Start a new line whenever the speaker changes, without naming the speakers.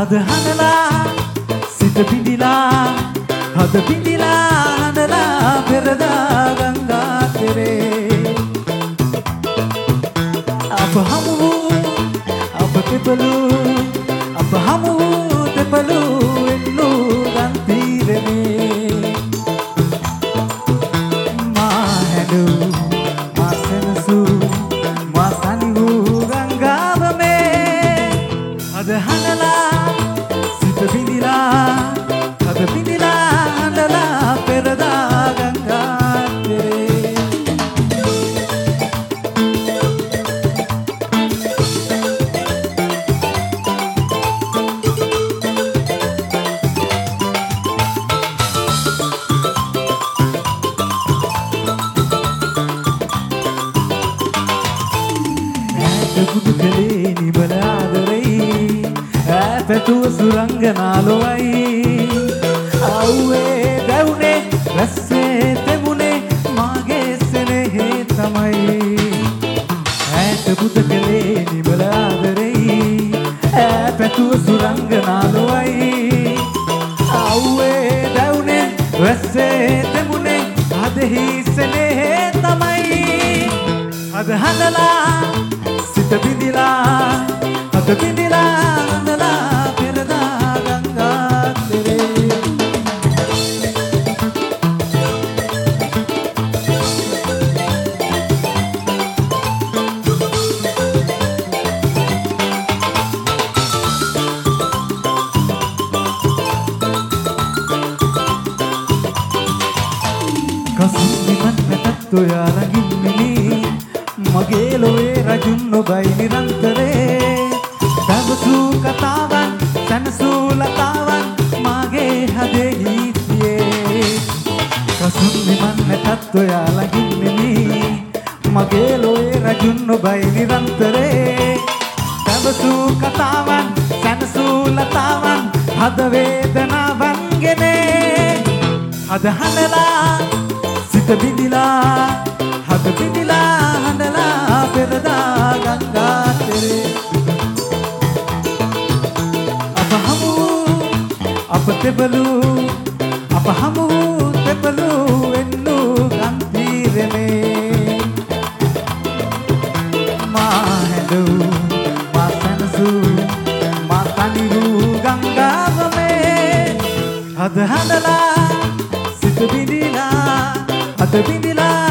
හද හඬලා සිත පිඳිලා හද පිඳිලා හඬලා පෙරදා ගංගා තෙරේ අප හමු අප තෙපලු අප හමු තෙපලු එන්නු ගම් තීරනේ මා හැඩු මා සෙනසු මා තනිවු ගංගාව මේ හද හඬලා සිත පිඳිලා හද පිඳිලා හඬලා පෙරදා ගංගා තෙරේ බුදු කලේ නිබල ආදරෙයි ඈතටුව සුරංගනාලොවයි අව්වේ දැවුනේ රස්සේ තෙමුනේ මාගේ සෙනෙහේ තමයි ඈත බුදු කලේ නිබල ආදරෙයි ඈතටුව සුරංගනාලොවයි අව්වේ දැවුනේ රස්සේ තෙමුනේ අදෙහි සෙනෙහේ තමයි අද හඬලා සිත පිඳිලා හද පිඳිලා හඬලා පෙරදා ගංගා තෙරේ කසුන්දි මන්නටත් ඔයා රඟින්නේ මගේ ලොවේ රජුන් ඔබයි නිරන්තරේ පැවසූ කතාවන් සැනසූ ලතාවන් මාගේ හදේ ගීතියේ කසුන්දි මන්නටත් ඔයා ළඟින්නේ මගේ ලොවේ රජුන් ඔබයි නිරන්තරේ පැවසූ කතාවන් සැනසූ ලතාවන් හද වේදනාවන් ගෙනේ හද හඬලා සිත බිඳිලා හද බිඳිලා හඬලා පෙරදා ගංගා තෙරේ අප හමු අප තෙපලු අප හමු තෙපලු එන්නු ගම් තීරනේ මා හැඬු මා සැනසු මා තනිවු ගංගාව මේ හද හඬලා සිත බිඳිලා හද බිඳිලා